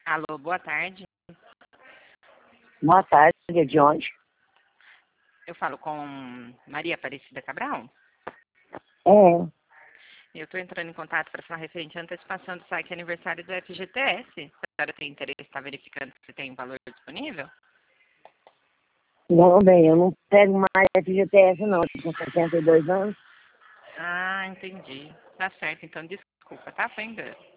Alô, boa tarde. Boa tarde, é de onde? Eu falo com Maria Aparecida Cabral. É, Eu estou entrando em contato para falar referente à antecipação do saque aniversário do FGTS. A senhora tem interesse em estar verificando se tem um valor disponível? não, bem, eu não pego mais FGTS não, eu tô com 62 anos. Ah, entendi. Tá certo, então desculpa, tá? Foi engano.